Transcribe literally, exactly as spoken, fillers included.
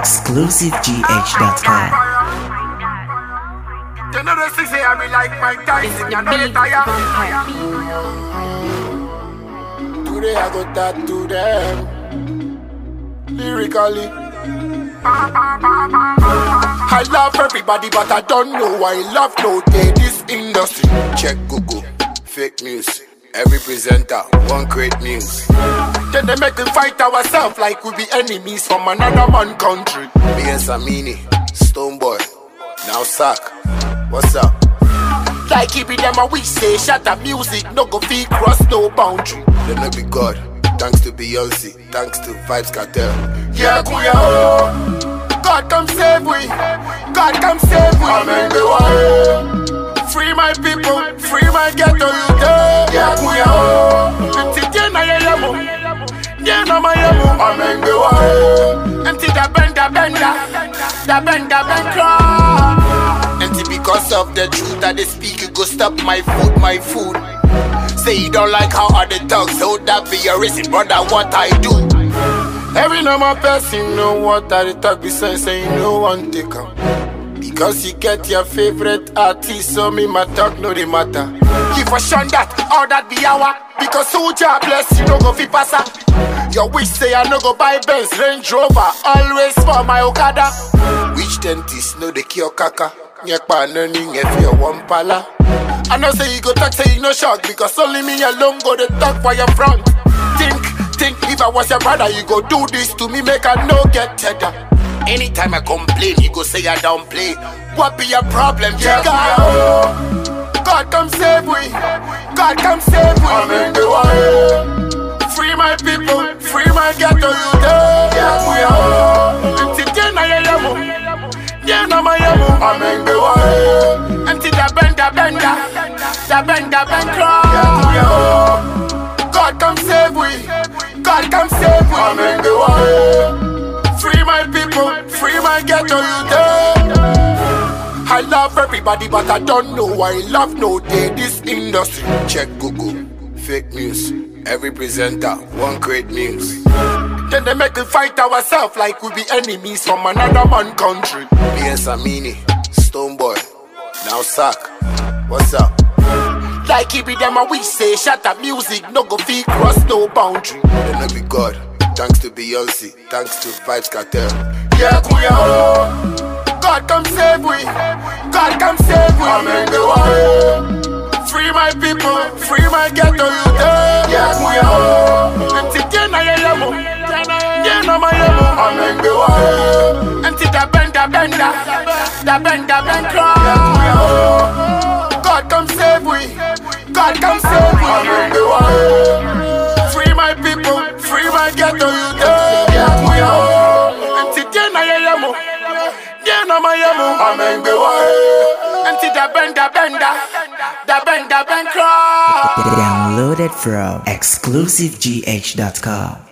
exclusive G H dot com. You know the six I be like Mike Tyson, you know the tire. Today I go tattoo them lyrically. I love everybody, but I don't know why I love no day this industry. Check Google, fake news. Every presenter, one great news. Then they make us fight ourselves like we be enemies from another man country. Me and Samini, Stoneboy, now Sack. What's up? Like he be them and we say, shut up music, no go fee cross no boundary. They no be God, thanks to Beyonce, thanks to Vybz Kartel. Yeah, kuya oh, God come save we, God come save we. Amen, the way. Free my people, free my ghetto youth. Yeah, kuya oh, empty na yemo, yeah no my yemo. Amen, the way. Empty da benda benda, da benda benda. Empty because of the truth that they speak, you go stop my food, my food. Say you don't like how other talk, so that be your reason, brother, what I do. Every normal person know what I talk, besides saying no one take out. Because you get your favorite artist, so me my talk no they matter. If I shun that, all that be our, because who job bless you no go fi pass up. Your wish say I no go buy Benz, Range Rover, always for my Okada. Which dentist know the cure kaka? Nyekpa learning if you one pala. I know say you go talk, say you no shock, because only me alone go to talk for your front. Think, think if I was your brother, you go do this to me, make I no get cheddar. Anytime I complain, you go say I don't play. What be your problem, yeah, God? Oh, God come save me, God come save me. Amen, the way. Free my people, free my ghetto youth. Yeah, we are. Yeah, no my yamo. Amen, the way. Empty da benda benda, da benda benda. Yeah, oh. God come save we, God come save we. Amen, the way. Free my people, free my ghetto youth. I love everybody, but I don't know why I love no day this industry. Check Google, fake news. Every presenter, one great news. Then they make us fight ourselves like we be enemies from another man country. Me and Samini, Stoneboy, now Sack. What's up? Like he be them and we say, shut up music, no go fee cross no boundary. They no be God, thanks to Beyonce, thanks to Vybz Kartel. Yeah, kuya oh, God come save we, God come save we. Amen, the way. Free my people, free my ghetto youth. Yeah, kuya oh, empty na yemo, yeah no my yemo. Amen, the way. Empty da benda benda, da benda benda. Yeah, kuya oh, God come save we, God come save we. Amen, the way. Free my people, free my ghetto youth. Yeah, kuya oh, empty na yemo, yeah no my yemo. Amen, the way. Empty da benda benda, da benda benda. Downloaded from exclusive G H dot com.